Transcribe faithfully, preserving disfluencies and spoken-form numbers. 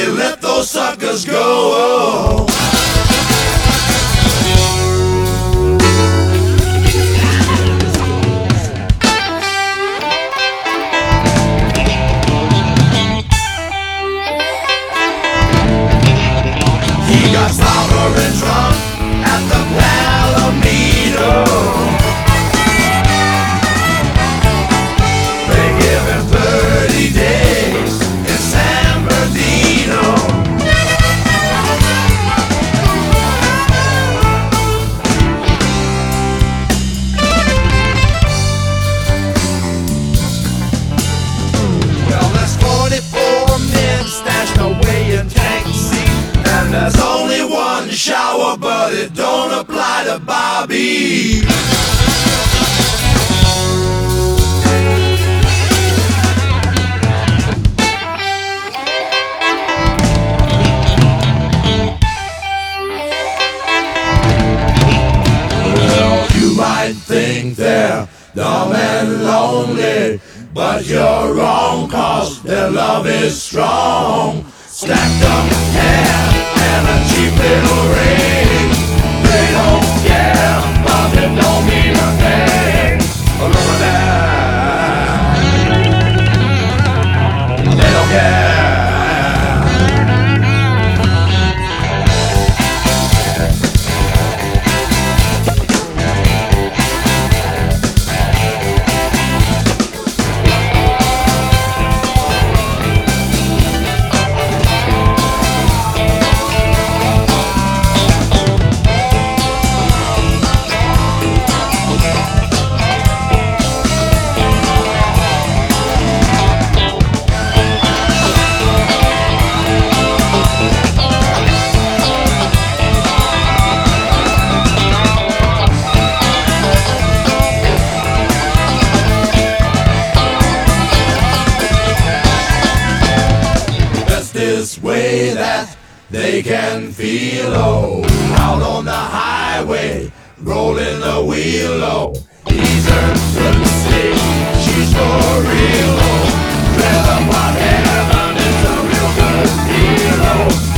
Hey, let those suckers go. He got slobbering drunk at the Palomino. They give him thirty days in San Bernardino. Well, there's forty-four men stashed away in tank seats, and there's only one shower, but it don't apply to Bobby. Well, you might think they're dumb and lonely, but you're wrong, cause their love is strong. Stacked up hair and a cheap little ring. They don't care, love it don't mean a thing. Look at that. They don't care. This way that they can feel, oh, out on the highway, rolling the wheel, oh, he's earned pussy, she's for real, oh, tell them what heaven is a real good deal, oh.